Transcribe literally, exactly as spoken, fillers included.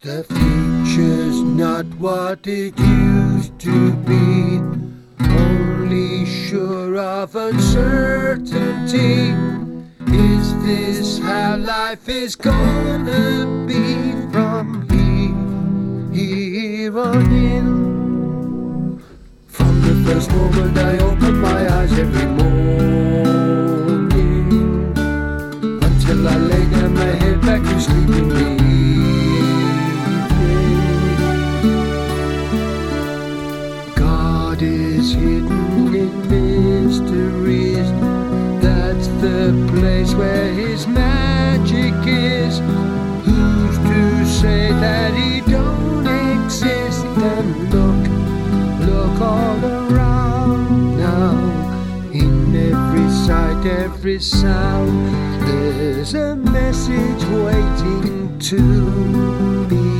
The future's not what it used to be, only sure of uncertainty. Is this how life is gonna be from here, here on in? From the first moment I open my eyes every morning, until I lay down my head back to sleep in the God is hidden in mysteries. That's the place where his magic is. Who's to say that he don't exist? And look, look all around now. In every sight, every sound, there's a message waiting to be